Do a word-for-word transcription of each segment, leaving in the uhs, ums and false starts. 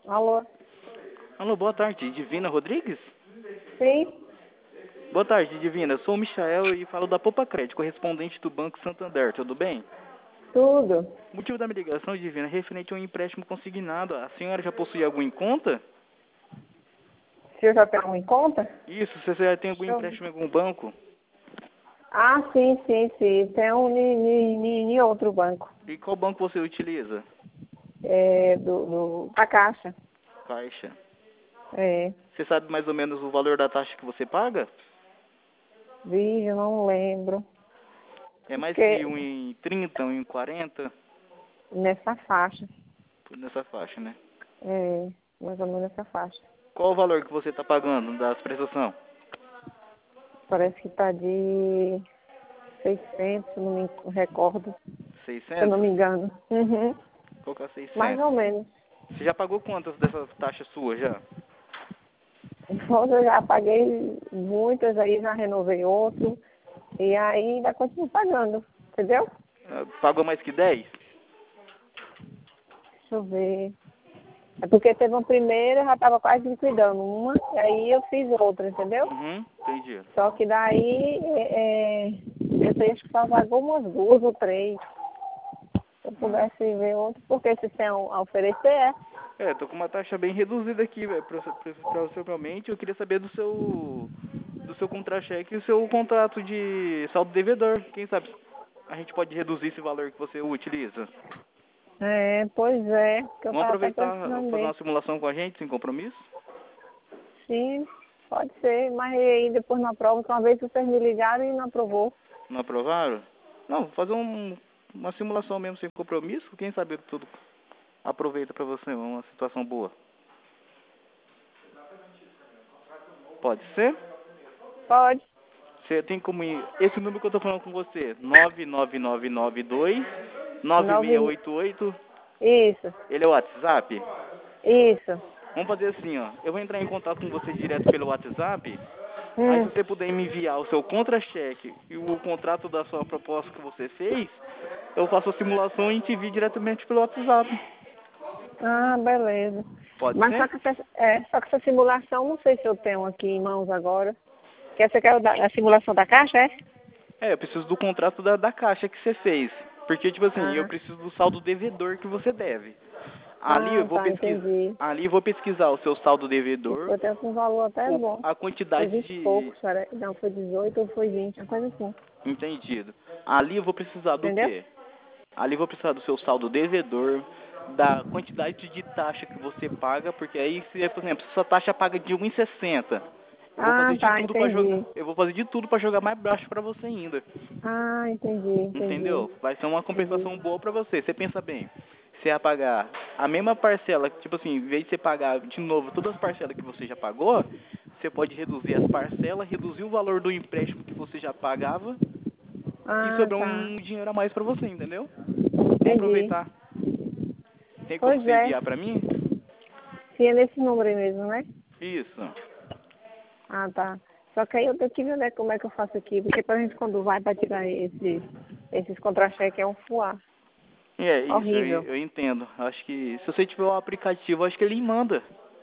Alô? Alô, boa tarde, Divina Rodrigues? Sim? Boa tarde, Divina. Sou o Michael e falo da Poupa Crédito, correspondente do Banco Santander, tudo bem? Tudo. O motivo da minha ligação, Divina, é referente a um empréstimo consignado. A senhora já possui algum em conta? Se eu já tenho em conta? Isso, se você já tem algum Deixa eu ver. empréstimo em algum banco? Ah, sim, sim, sim. Tem um em outro banco. E qual banco você utiliza? É, do, do, da Caixa. Caixa. É. Você sabe mais ou menos o valor da taxa que você paga? Vixe, eu não lembro. É mais que Porque um em trinta, um em quarenta? nessa faixa. Por nessa faixa, né? É, mais ou menos nessa faixa. Qual o valor que você está pagando das prestações? Parece que tá de seiscentos, se não me recordo. Se eu não seiscentos? me engano. Uhum. Qual que é Mais seiscentos? ou menos. Você já pagou quantas dessas taxas suas já? Eu já paguei muitas aí, já renovei outro. E aí ainda continuo pagando. Entendeu? Ah, pagou mais que dez? Deixa eu ver. É porque teve uma primeira, eu já estava quase liquidando uma, e aí eu fiz outra, entendeu? Uhum, entendi. Só que daí, é, é, eu sei, acho que só pagou umas duas ou três. Se eu Ah. pudesse ver outro, porque se tem a oferecer, é. É, tô com uma taxa bem reduzida aqui, velho, provavelmente. Eu queria saber do seu do seu contra-cheque e o seu contrato de saldo devedor. Quem sabe a gente pode reduzir esse valor que você utiliza. É, pois é, que eu Vamos tava até aproveitar, precisando fazer ver. uma simulação com a gente, sem compromisso? Sim, pode ser, mas aí depois na prova, que uma vez vocês me ligaram e não aprovou. Não aprovaram? Não, fazer um, uma simulação mesmo sem compromisso. Quem sabe tudo aproveita pra você, uma situação boa. Pode ser? Pode. Você tem como ir... Esse número que eu tô falando com você, nove nove nove nove dois nove seis Nove. oito oito, Isso, ele é o WhatsApp? isso. Vamos fazer assim, ó. Eu vou entrar em contato com você direto pelo WhatsApp. Aí se Hum. você puder me enviar o seu contra-cheque e o contrato da sua proposta que você fez, eu faço a simulação e te envio diretamente pelo WhatsApp. Ah, beleza. Pode Mas só ser? que, essa, é, só que essa simulação, não sei se eu tenho aqui em mãos agora. Que essa quer a simulação da caixa, é? É, eu preciso do contrato da, da caixa que você fez. Porque, tipo assim, eu Ah, preciso do saldo devedor que você deve. Ali eu ah vou tá, pesquisar, entendi. ali eu vou pesquisar o seu saldo Isso devedor, eu tenho com um valor até o, bom. a Foi quantidade vinte e de... poucos, cara. Não, foi dezoito ou foi vinte, uma coisa assim. Entendido. Ali eu vou precisar do Entendeu? quê? Ali eu vou precisar do seu saldo devedor, da quantidade de taxa que você paga, porque aí, se, por exemplo, se sua taxa paga de um e sessenta, eu vou Ah, fazer de tá, tudo para jogar, entendi. eu vou fazer de tudo para jogar mais baixo para você ainda. Ah, entendi, entendi. Entendeu? Vai ser uma Entendi. compensação boa para você. Você pensa bem, você ia pagar a mesma parcela, tipo assim, em vez de você pagar de novo todas as parcelas que você já pagou, você pode reduzir as parcelas, reduzir o valor do empréstimo que você já pagava e Ah, sobrar tá. um dinheiro a mais para você, entendeu? Vamos Entendi. aproveitar. Tem como Pois você é. enviar para mim? Sim, é nesse número aí mesmo, né? Isso. Ah, tá. Só que aí eu tenho que ver, né, como é que eu faço aqui, porque pra gente quando vai pra tirar esse, esses contra-cheques é um fuá. É isso, eu, Horrível. eu entendo. Acho que se você tiver o aplicativo, acho que ele manda.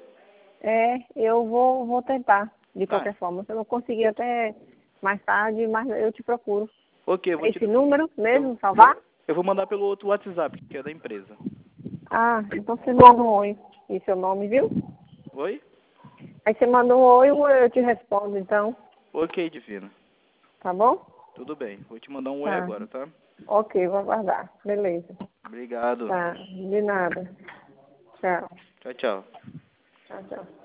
É, eu vou, vou tentar, de Ah, qualquer forma. Se eu não conseguir até mais tarde, mas eu te procuro. ok, eu vou É te esse número eu, mesmo, salvar? eu vou mandar pelo outro WhatsApp, que é da empresa. Ah, então você manda um oi. E seu nome, viu? Oi? Aí você manda um oi e eu te respondo, então. Ok, Divina. Tá bom? Tudo bem. Vou te mandar um oi Tá. agora, tá? Ok, vou aguardar. Beleza. Obrigado. Tá, de nada. Tchau. Tchau, tchau. Tchau, tchau.